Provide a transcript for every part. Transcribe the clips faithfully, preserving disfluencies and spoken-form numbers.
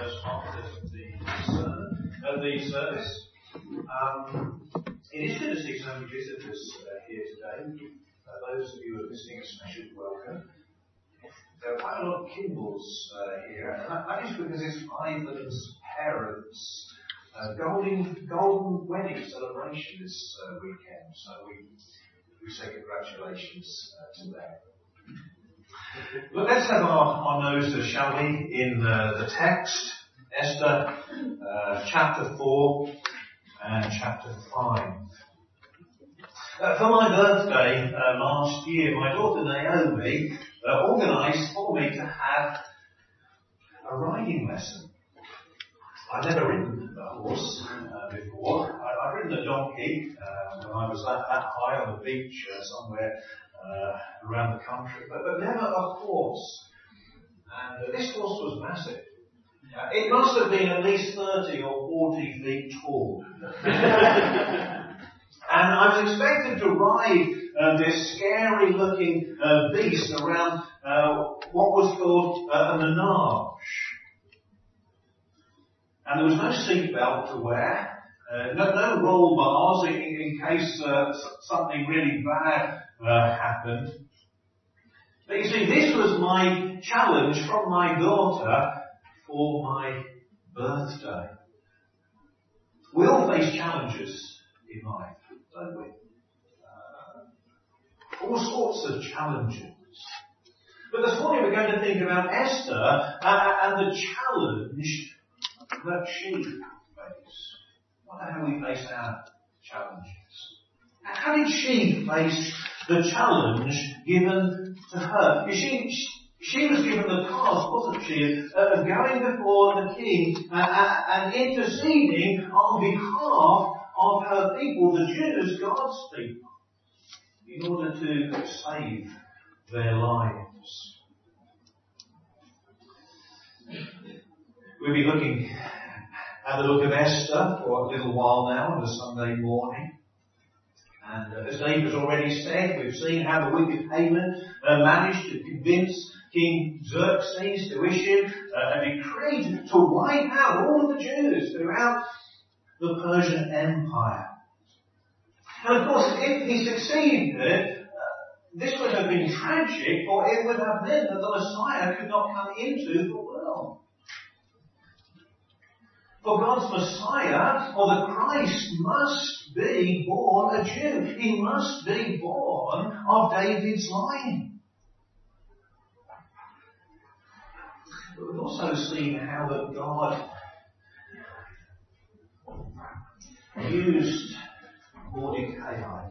first part of the sermon, of the service. Um, it is good to see so many visitors uh, here today. Uh, those of you who are listening, especially welcome. There are quite a lot of Kimballs uh, here, and that, that is because it's Ivan's parents' uh, golden golden wedding celebration this uh, weekend. So we we say congratulations uh, to them. But let's have our, our noses, shall we, in uh, the text, Esther, uh, chapter four and chapter five. Uh, for my birthday uh, last year, my daughter Naomi uh, organised for me to have a riding lesson. I'd never ridden a horse uh, before. I, I'd ridden a donkey uh, when I was that, that high on the beach uh, somewhere uh, around the country, but, but never a horse. And uh, this horse was massive. Uh, it must have been at least thirty or forty feet tall. And I was expected to ride uh, this scary-looking uh, beast around uh, what was called uh, a menage. And there was no seatbelt to wear, uh, no, no roll bars in, in case uh, something really bad uh, happened. But you see, this was my challenge from my daughter for my birthday. We all face challenges in life, don't we? Uh, all sorts of challenges. But this morning we're going to think about Esther uh, and the challenge that she faced. I wonder how we face our challenges. How did she face the challenge given to her? She, she was given the task, wasn't she, of going before the king uh, and interceding on behalf of her people, the Jews, God's people, in order to save their lives. We'll be looking at the book of Esther for a little while now on a Sunday morning. And uh, as Dave has already said, we've seen how the wicked Haman uh, managed to convince King Xerxes to issue uh, a decree to wipe out all of the Jews throughout the Persian Empire. And of course, if he succeeded, uh, this would have been tragic, for it would have meant that the Messiah could not come into the world. For God's Messiah, or the Christ, must be born a Jew. He must be born of David's line. But we've also seen how that God used Mordecai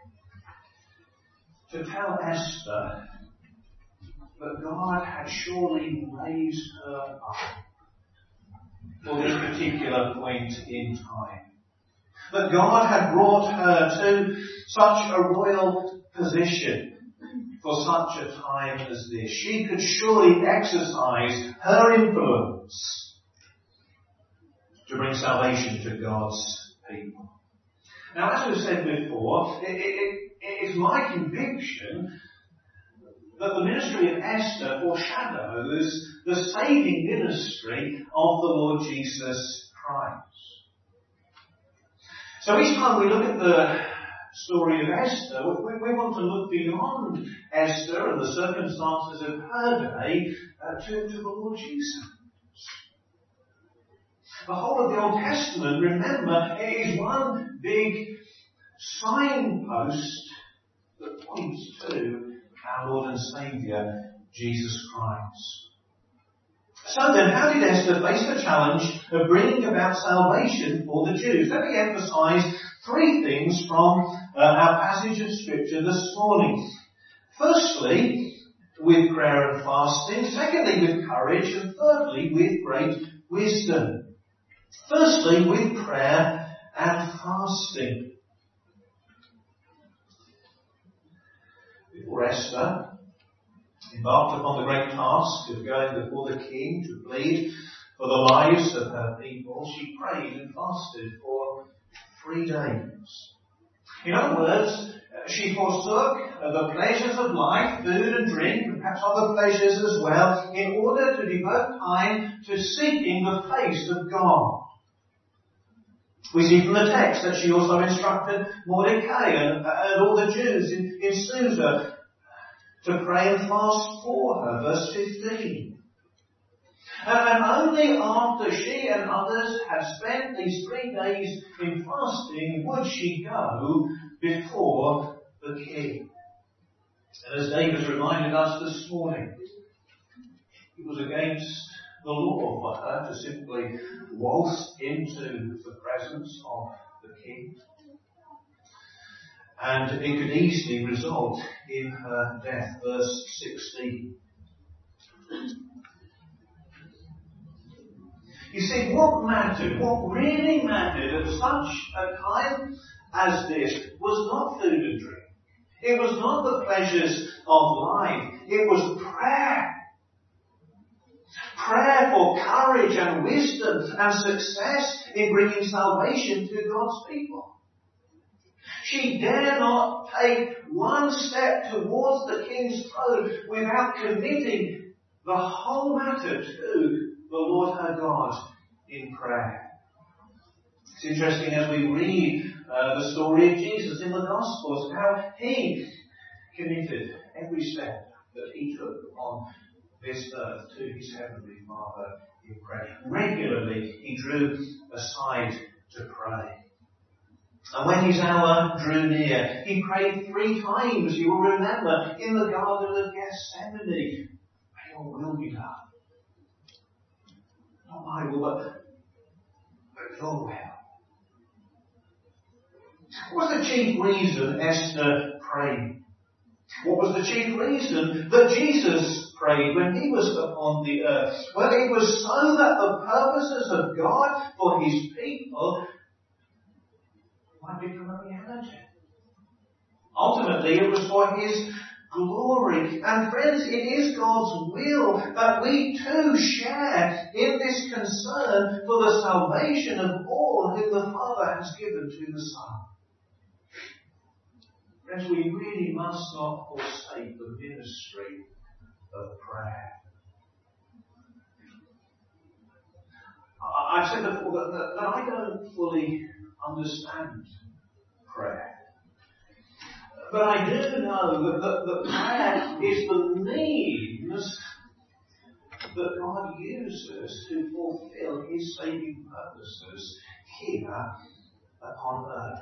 to tell Esther that God had surely raised her up for this particular point in time. That God had brought her to such a royal position for such a time as this. She could surely exercise her influence to bring salvation to God's people. Now, as we've said before, it, it, it is my conviction that the ministry of Esther foreshadows the saving ministry of the Lord Jesus Christ. So each time we look at the story of Esther, we, we want to look beyond Esther and the circumstances of her day uh, to, to the Lord Jesus. The whole of the Old Testament, remember, is one big signpost that points to our Lord and Saviour, Jesus Christ. So then, how did Esther face the challenge of bringing about salvation for the Jews? Let me emphasise three things from uh, our passage of Scripture this morning. Firstly, with prayer and fasting. Secondly, with courage. And thirdly, with great wisdom. Firstly, with prayer and fasting. Before Esther embarked upon the great task of going before the king to plead for the lives of her people, she prayed and fasted for three days. In other words, She forsook the pleasures of life, food and drink, and perhaps other pleasures as well, in order to devote time to seeking the face of God. We see from the text that she also instructed Mordecai and, and all the Jews in, in Susa to pray and fast for her. Verse fifteen. And only after she and others had spent these three days in fasting would she go before the king. And as David reminded us this morning, it was against the law for her to simply waltz into the presence of the king. And it could easily result in her death. Verse sixteen. You see, what mattered, what really mattered at such a time as this was not food and drink. It was not the pleasures of life. It was prayer. Prayer for courage and wisdom and success in bringing salvation to God's people. She dare not take one step towards the king's throne without committing the whole matter to the Lord her God in prayer. It's interesting as we read uh, the story of Jesus in the Gospels, how he committed every step that he took on this earth to his heavenly Father in prayer. Regularly he drew aside to pray. And when his hour drew near, he prayed three times, you will remember, in the Garden of Gethsemane. May your will be done. Not my will, but, but your will. What was the chief reason Esther prayed? What was the chief reason that Jesus prayed when he was upon the earth? Well, it was so that the purposes of God for his people might become a reality. Ultimately, it was for his glory. And friends, it is God's will that we too share in this concern for the salvation of all whom the Father has given to the Son. Friends, we really must not forsake the ministry of prayer. I've said before that, that, that I don't fully understand prayer. But I do know that, that, that prayer is the means that God uses to fulfill his saving purposes here upon earth.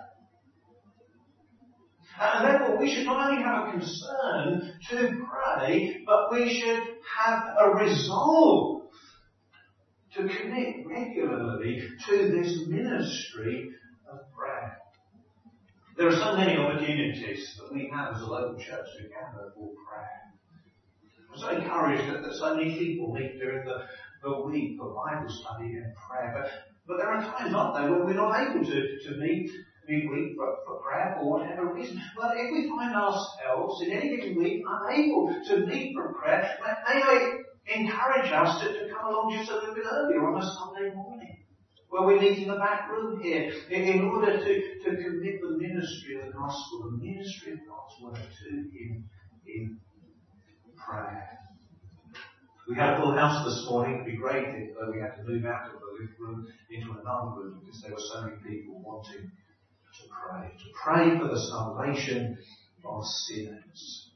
And therefore we should not only have a concern to pray, but we should have a resolve to commit regularly to this ministry of prayer. There are so many opportunities that we have as a local church to gather for prayer. I'm so encouraged that, that so many people meet during the, the week for Bible study and prayer. But, but there are times, aren't there, when we're not able to, to meet midweek for, for prayer for whatever reason. But if we find ourselves in any given week unable to meet for prayer, may I encourage us to, to come along just a little bit earlier on a Sunday morning, where we meet in the back room here, in, in order to, to commit the ministry of the gospel, the ministry of God's word to him in prayer. We had a full house this morning. It would be great if uh, we had to move out of the living room into another room because there were so many people wanting to pray. To pray for the salvation of sinners.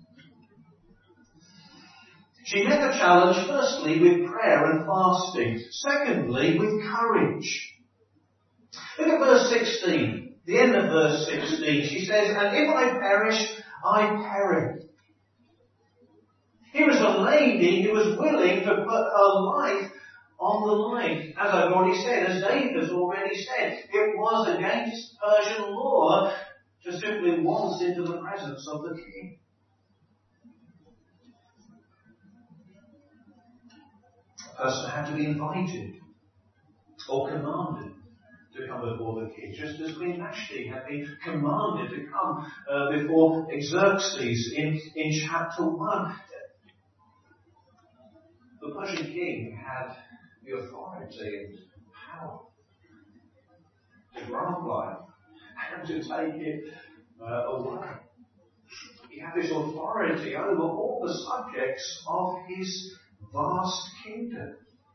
She met the challenge firstly with prayer and fasting. Secondly, with courage. Look at verse sixteen. The end of verse sixteen. She says, and if I perish, I perish. Here is a lady who was willing to put her life on the line. As I've already said, as David has already said, it was against Persian law to simply waltz into the presence of the king. A person had to be invited or commanded to come before the king, just as Queen Vashti had been commanded to come uh, before Xerxes in, in chapter one. The Persian king had the authority and power to grant life and to take it uh, away. He had this authority over all the subjects of his vast kingdom.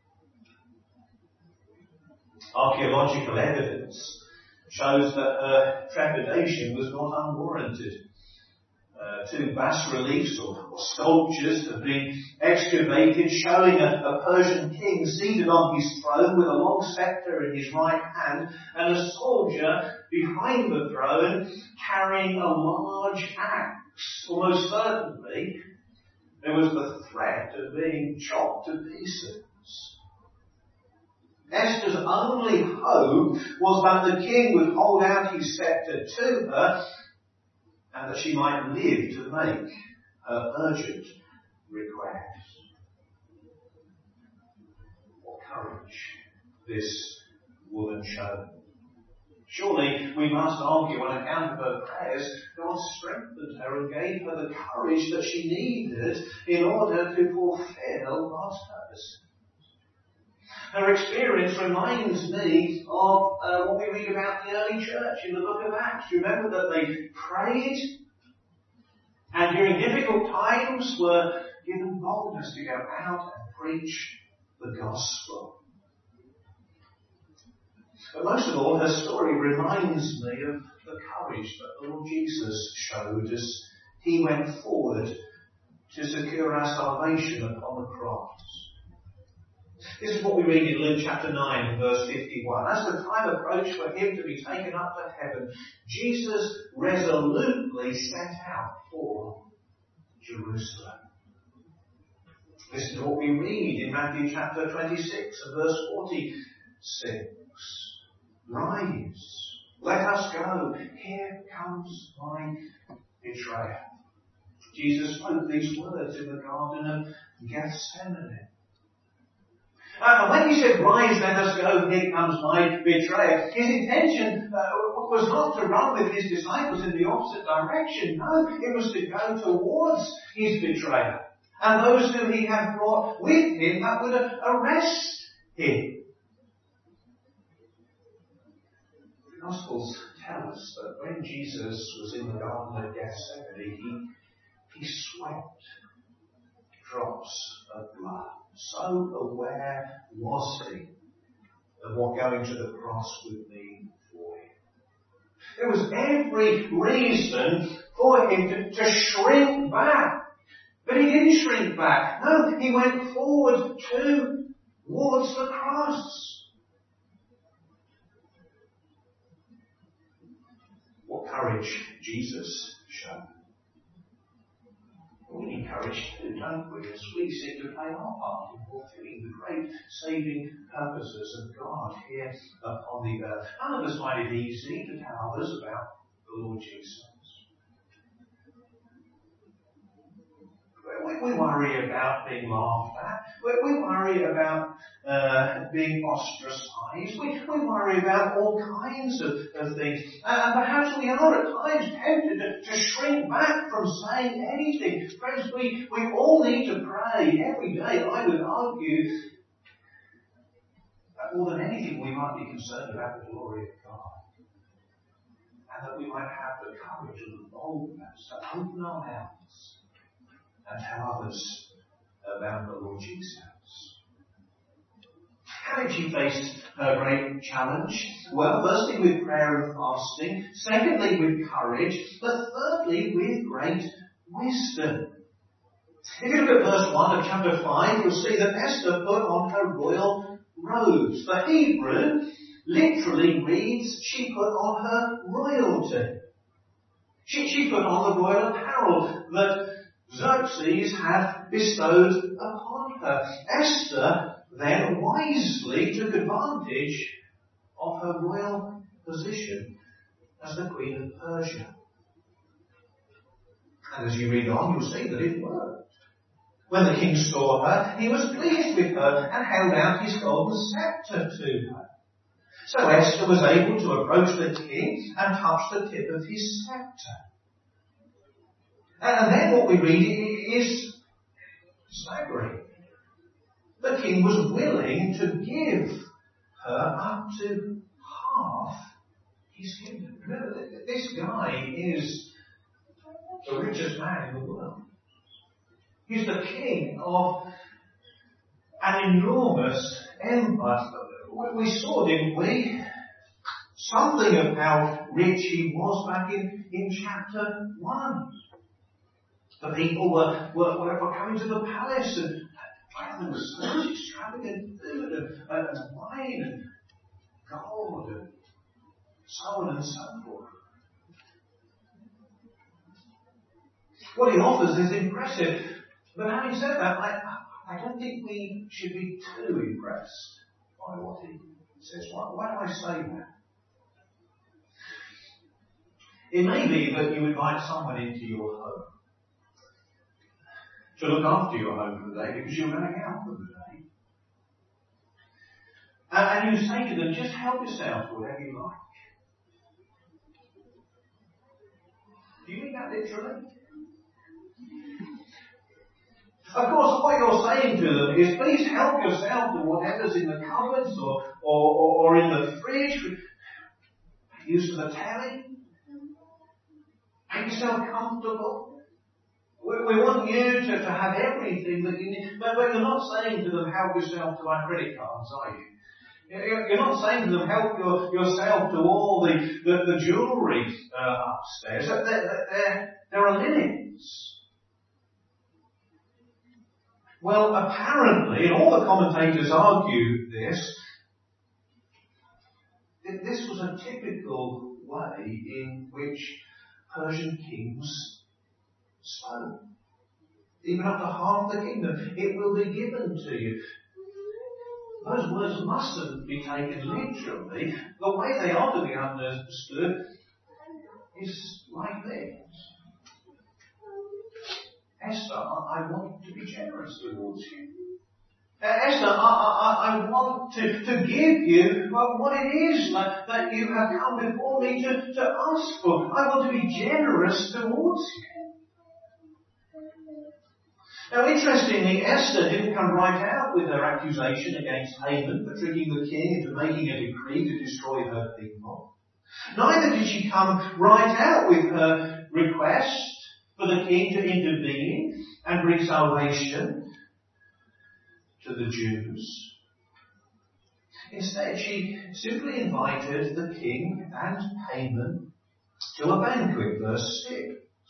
Archaeological evidence shows that her trepidation was not unwarranted. Uh, two bas-reliefs or, or sculptures have been excavated showing a, a Persian king seated on his throne with a long scepter in his right hand and a soldier behind the throne carrying a large axe. Almost certainly there was the threat of being chopped to pieces. Esther's only hope was that the king would hold out his scepter to her and that she might live to make her urgent request. What courage this woman showed. Surely we must argue on account of her prayers, God strengthened her and gave her the courage that she needed in order to fulfill God's purpose. Her experience reminds me of uh, what we read about the early church in the book of Acts. You remember that they prayed and during difficult times were given boldness to go out and preach the gospel. But most of all, her story reminds me of the courage that the Lord Jesus showed as he went forward to secure our salvation upon the cross. This is what we read in Luke chapter nine, verse fifty-one. As the time approached for him to be taken up to heaven, Jesus resolutely set out for Jerusalem. Listen to what we read in Matthew chapter twenty-six and verse forty-six. Rise, let us go. Here comes my betrayer. Jesus spoke these words in the Garden of Gethsemane. Uh, when he said, rise, let us go, here comes my betrayer, his intention uh, was not to run with his disciples in the opposite direction. No, it was to go towards his betrayer and those whom he had brought with him that would uh, arrest him. The Gospels tell us that when Jesus was in the Garden of Gethsemane, he, he sweat drops of blood. So aware was he of what going to the cross would mean for him. There was every reason for him to, to shrink back. But he didn't shrink back. No, he went forward towards the cross. What courage Jesus showed. We need courage too, don't we, as we seek to play our part in fulfilling the great saving purposes of God here upon the earth. None of us find it easy to tell others about the Lord Jesus. We, we worry about being laughed at. We, we worry about uh, being ostracized. We, we worry about all kinds of, of things. And perhaps we are at times tempted to, to shrink back from saying anything. Friends, we, we all need to pray every day, I would argue, that more than anything we might be concerned about the glory of God. And that we might have the courage and the boldness to open our mouths and tell others about the Lord Jesus. How did she face her great challenge? Well, firstly with prayer and fasting, secondly with courage, but thirdly with great wisdom. If you look at verse one of chapter five, you'll see that Esther put on her royal robes. The Hebrew literally reads, she put on her royalty. She, she put on the royal apparel that Xerxes had bestowed upon her. Esther then wisely took advantage of her royal position as the Queen of Persia. And as you read on, you'll see that it worked. When the king saw her, he was pleased with her and held out his golden scepter to her. So Esther was able to approach the king and touch the tip of his scepter. And then what we read is staggering. The king was willing to give her up to half his kingdom. Remember, this guy is the richest man in the world. He's the king of an enormous empire. We saw, didn't we, something of how rich he was back in, in chapter one. The people were, were, were coming to the palace, and there was so much extravagant food and, and, and wine and gold and so on and so forth. What he offers is impressive, but having said that, I, I don't think we should be too impressed by what he says. Why, why do I say that? It may be that you invite someone into your home to look after your home for the day because you're going out for the day. And, and you say to them, just help yourself to whatever you like. Do you mean that literally? Of course, what you're saying to them is, please help yourself to whatever's in the cupboards or, or, or in the fridge. Use of the telly. Make yourself comfortable. We, we want you to, to have everything that you need. But, but you're not saying to them, help yourself to my credit cards, are you? You're not saying to them, help your, yourself to all the, the, the jewellery uh, upstairs. There, there, there are limits. Well, apparently, and all the commentators argue this, that this was a typical way in which Persian kings spoke. Even up to half the kingdom, it will be given to you. Those words mustn't be taken literally. The way they are to be understood is like this. Esther, I want to be generous towards you. Uh, Esther, I, I, I want to, to give you well, what it is that, that you have come before me to, to ask for. I want to be generous towards you. Now, interestingly, Esther didn't come right out with her accusation against Haman for tricking the king into making a decree to destroy her people. Neither did she come right out with her request for the king to intervene and bring salvation to the Jews. Instead, she simply invited the king and Haman to a banquet, verse six.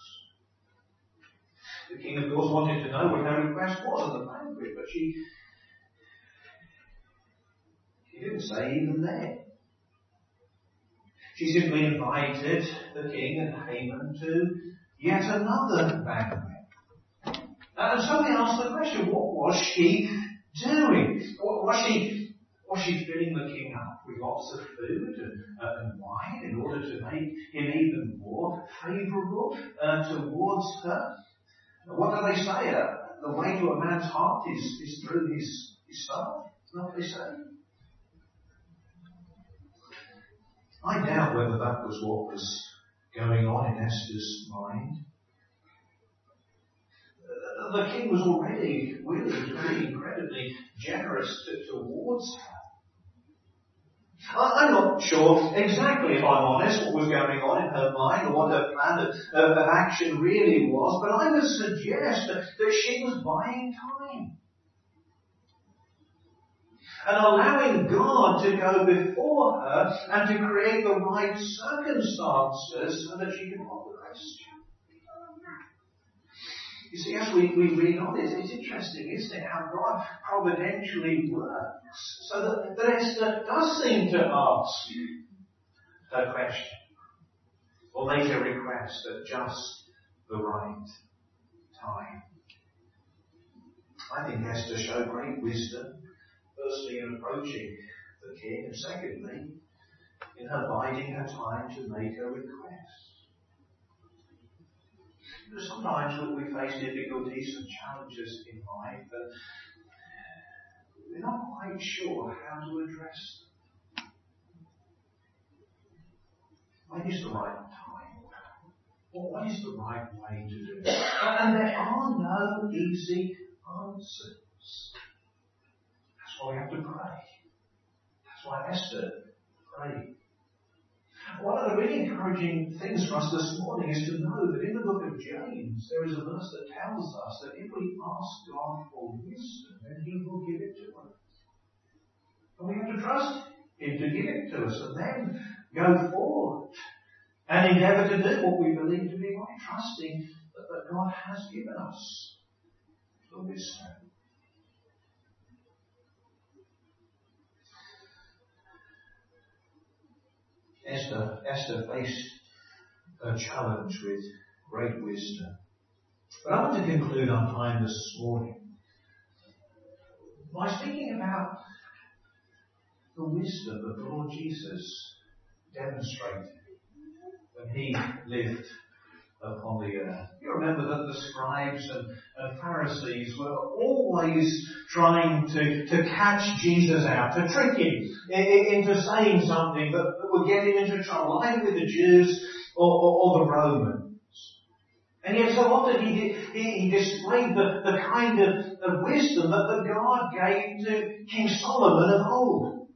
The king, of course, wanted to know what her request was at the banquet, but she, she didn't say even then. She simply invited the king and Haman to yet another banquet. And so we ask the question, what was she doing? Was she, was she filling the king up with lots of food and, uh, and wine in order to make him even more favourable uh, towards her? What do they say? Uh, the way to a man's heart is, is through his, his stomach. Isn't that what they say? I doubt whether that was what was going on in Esther's mind. The king was already willing to be incredibly generous to, towards her. I'm not sure exactly, if I'm honest, what was going on in her mind or what her plan of, of, of action really was, but I would suggest that, that she was buying time. And allowing God to go before her and to create the right circumstances so that she could offer Christ. You see, as we, we read on this, it's interesting, isn't it, how God providentially works so that, that Esther does seem to ask her question or make a request at just the right time. I think Esther showed great wisdom, firstly in approaching the king, and secondly in her biding her time to make her request. Sometimes we face difficulties and challenges in life, and we're not quite sure how to address them. When is the right time? Or what is the right way to do it? And there are no easy answers. That's why we have to pray. That's why Esther prayed. One of the really encouraging things for us this morning is to know that in the book of James there is a verse that tells us that if we ask God for wisdom, then He will give it to us. And we have to trust Him to give it to us and then go forward and endeavour to do what we believe to be right, trusting that, that God has given us the wisdom. Esther, Esther faced a challenge with great wisdom. But I want to conclude our time this morning by speaking about the wisdom that the Lord Jesus demonstrated when He lived upon the earth. You remember that the scribes and, and Pharisees were always trying to, to catch Jesus out, to trick Him into saying something that, that would get Him into trouble, either with the Jews or, or, or the Romans. And yet so often he, he, he displayed the, the kind of, of wisdom that the God gave to King Solomon of old.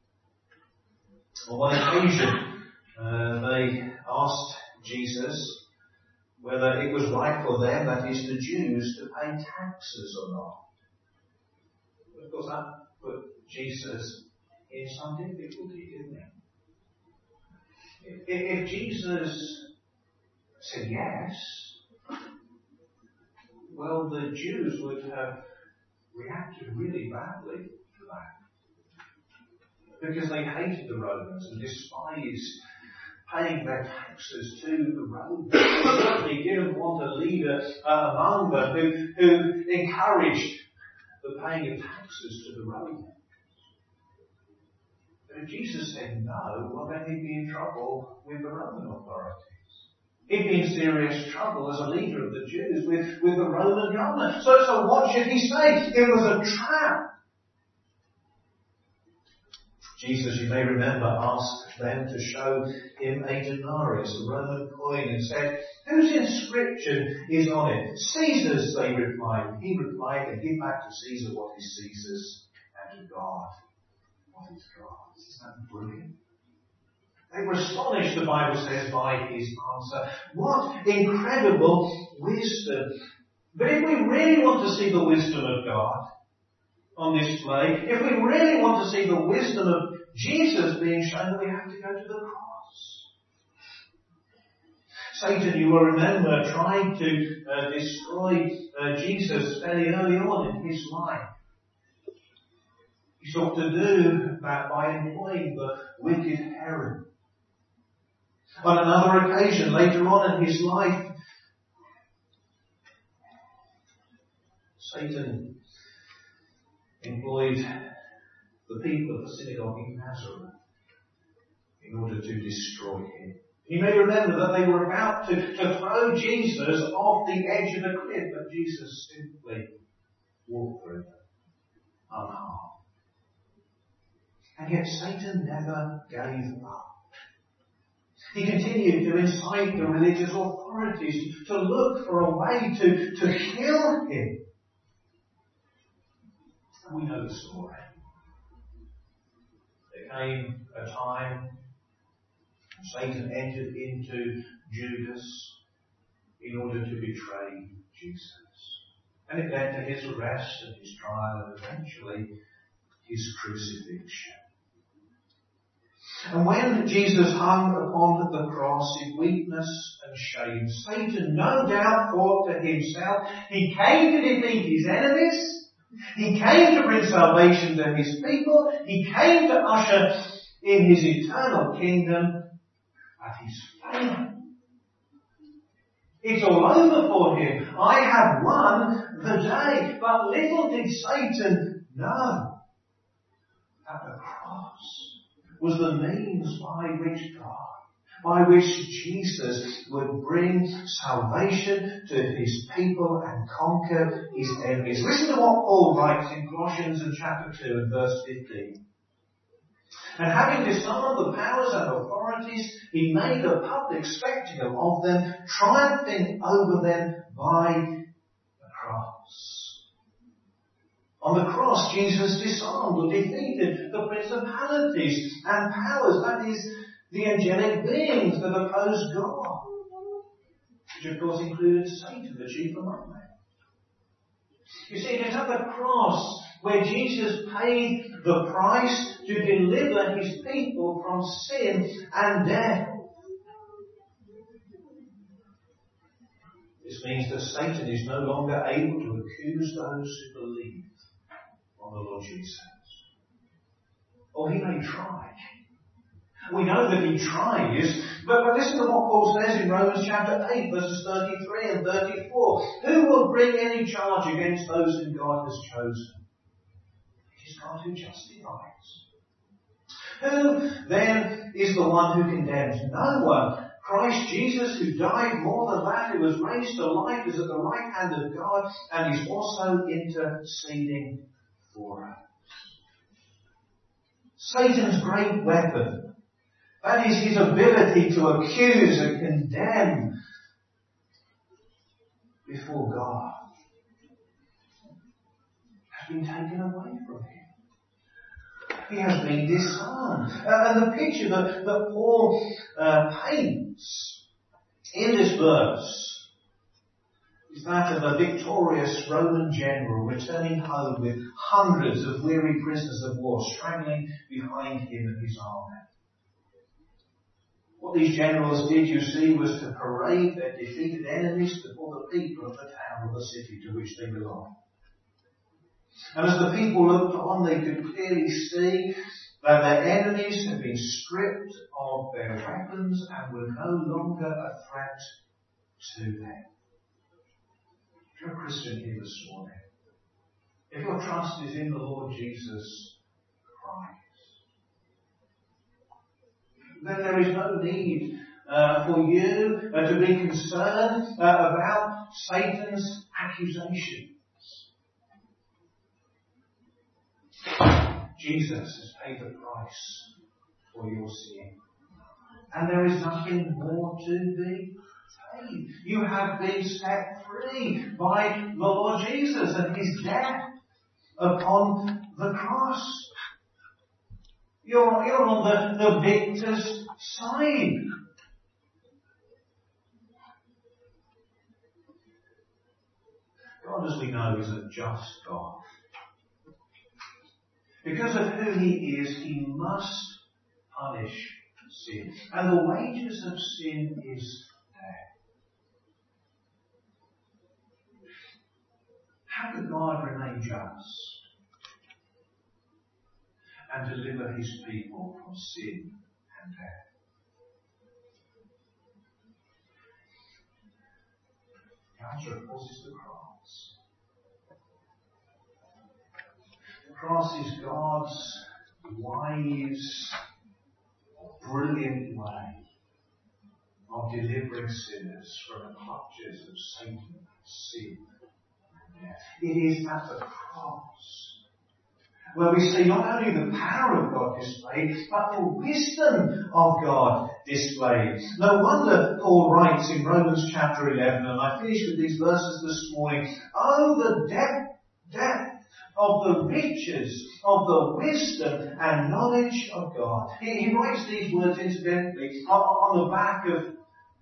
On one occasion, uh, they asked Jesus whether it was right for them, that is the Jews, to pay taxes or not. Of course, that put Jesus in some difficulty, didn't it? If, if Jesus said yes, well, the Jews would have reacted really badly to that, because they hated the Romans and despised paying their taxes to the Romans. They certainly didn't want a leader uh, among them who, who encouraged the paying of taxes to the Romans. But if Jesus said no, well then he'd be in trouble with the Roman authorities. He'd be in serious trouble as a leader of the Jews with, with the Roman government. So, so what should he say? It was a trap. Jesus, you may remember, asked them to show him a denarius, a Roman coin, and said, "Whose inscription is on it?" "Caesar's," they replied. He replied, "And give back to Caesar what is Caesar's, and to God what is God's." Isn't that brilliant? They were astonished, the Bible says, by his answer. What incredible wisdom. But if we really want to see the wisdom of God on display, if we really want to see the wisdom of Jesus being shown, we have to go to the cross. Satan, you will remember, tried to uh, destroy uh, Jesus fairly early on in his life. He sought to do that by employing the wicked Herod. On another occasion, later on in his life, Satan employed the people of the synagogue in Nazareth in order to destroy him. You may remember that they were about to, to throw Jesus off the edge of a cliff, but Jesus simply walked through them unharmed. And yet Satan never gave up. He continued to incite the religious authorities to look for a way to, to kill him. And we know the story. There came a time when Satan entered into Judas in order to betray Jesus. And it led to his arrest and his trial and eventually his crucifixion. And when Jesus hung upon the cross in weakness and shame, Satan no doubt thought to himself, he came to defeat his enemies, he came to bring salvation to his people, he came to usher in his eternal kingdom, but he's failed. It's all over for him. I have won the day. But little did Satan know that the cross was the means by which God, by which Jesus would bring salvation to his people and conquer his enemies. Listen to what Paul writes in Colossians in chapter two and verse fifteen. And having disarmed the powers and authorities, he made a public spectacle of them, triumphing over them by the cross. On the cross, Jesus disarmed or defeated the principalities and powers, that is, the angelic beings that opposed God, which of course included Satan, the chief among them. You see, it is at the cross where Jesus paid the price to deliver his people from sin and death. This means that Satan is no longer able to accuse those who believe on the Lord Jesus. Or he may try. We know that he tries, but, but listen to what Paul says in Romans chapter eight, verses thirty-three and thirty-four. Who will bring any charge against those whom God has chosen? It is God who justifies. Who then is the one who condemns? No one. Christ Jesus, who died, more than that, who was raised to life, is at the right hand of God and is also interceding for us. Satan's great weapon, that is his ability to accuse and condemn before God, has been taken away from him. He has been disarmed. Uh, and the picture that, that Paul uh, paints in this verse is that of a victorious Roman general returning home with hundreds of weary prisoners of war straggling behind him and his army. What these generals did, you see, was to parade their defeated enemies before the people of the town or the city to which they belonged. And as the people looked on, they could clearly see that their enemies had been stripped of their weapons and were no longer a threat to them. If you're a Christian here this morning, if your trust is in the Lord Jesus Christ, then there is no need uh, for you uh, to be concerned uh, about Satan's accusations. Jesus has paid the price for your sin. And there is nothing more to be paid. You have been set free by the Lord Jesus and his death upon the cross. You're, you're on the, the victor's side. God, as we know, is a just God. Because of who he is, he must punish sin. And the wages of sin is death. How could God remain just and deliver his people from sin and death? The answer, of course, is the cross. The cross is God's wise, brilliant way of delivering sinners from the clutches of Satan, sin, and death. It is at the cross where we see not only the power of God displayed, but the wisdom of God displayed. No wonder Paul writes in Romans chapter eleven, and I finish with these verses this morning, oh, the depth, depth of the riches of the wisdom and knowledge of God. He, he writes these words incidentally on, on the back of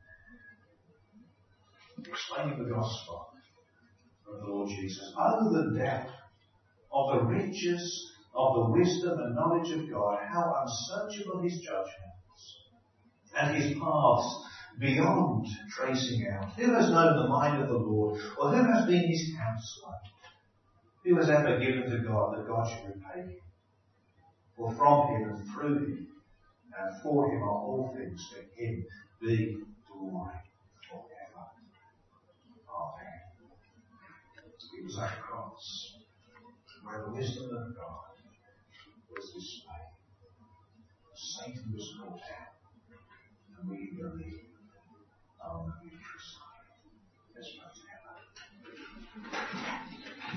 explaining the gospel of the Lord Jesus. Oh, the depth of the riches of the wisdom and knowledge of God, how unsearchable his judgments and his paths beyond tracing out. Who has known the mind of the Lord, or who has been his counselor? Who has ever given to God that God should repay him? For from him and through him and for him are all things, to him be glory forever. Amen. It was that cross where the wisdom of God was displayed. Satan was caught out, and we believe on the victory side. Let's pray together.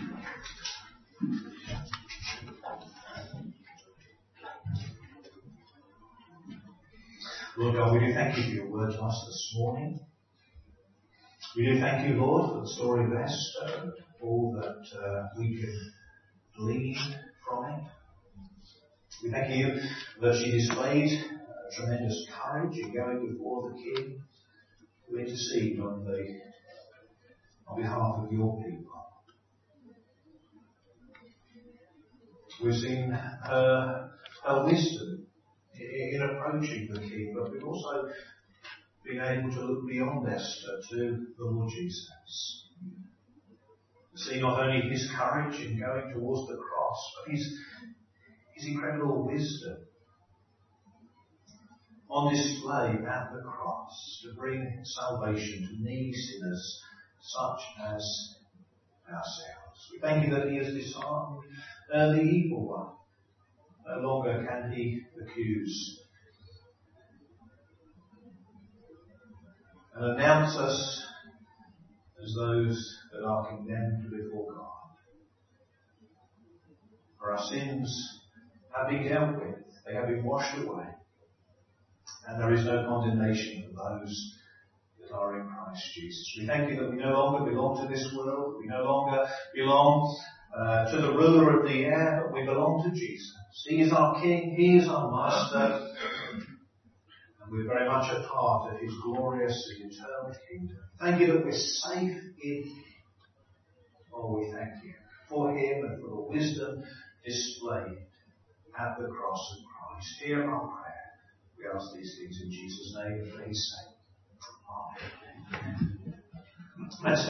Lord God, we do thank you for your word to us this morning. We do thank you, Lord, for the story of Esther and all that uh, we can glean from it. We thank you that she displayed tremendous courage in going before the King to intercede on the on behalf of your people. We've seen her, her wisdom in approaching the King, but we've also been able to look beyond Esther to the Lord Jesus. See not only his courage in going towards the cross, but his, his incredible wisdom on display at the cross to bring salvation to needy sinners such as ourselves. We thank you that he has disarmed uh, the evil one. No longer can he accuse and announce us as those that are condemned before God. For our sins have been dealt with, they have been washed away, and there is no condemnation for those that are in Christ Jesus. We thank you that we no longer belong to this world, we no longer belong uh, to the ruler of the air, but we belong to Jesus. He is our King, he is our Master, and we're very much a part of his glorious and eternal kingdom. Thank you that we're safe in him. Oh, we thank you for him and for the wisdom displayed at the cross of Christ. Hear our prayer. We ask these things in Jesus' name and for his sake. Amen. Let's